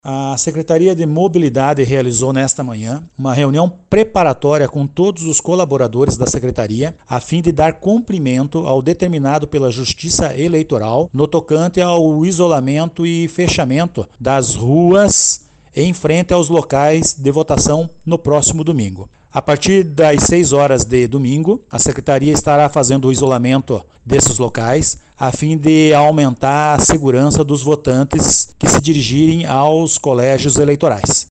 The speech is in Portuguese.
A Secretaria de Mobilidade realizou nesta manhã uma reunião preparatória com todos os colaboradores da Secretaria, a fim de dar cumprimento ao determinado pela Justiça Eleitoral no tocante ao isolamento e fechamento das ruas em frente aos locais de votação no próximo domingo. A partir das 6 horas de domingo, a Secretaria estará fazendo o isolamento desses locais, a fim de aumentar a segurança dos votantes que se dirigirem aos colégios eleitorais.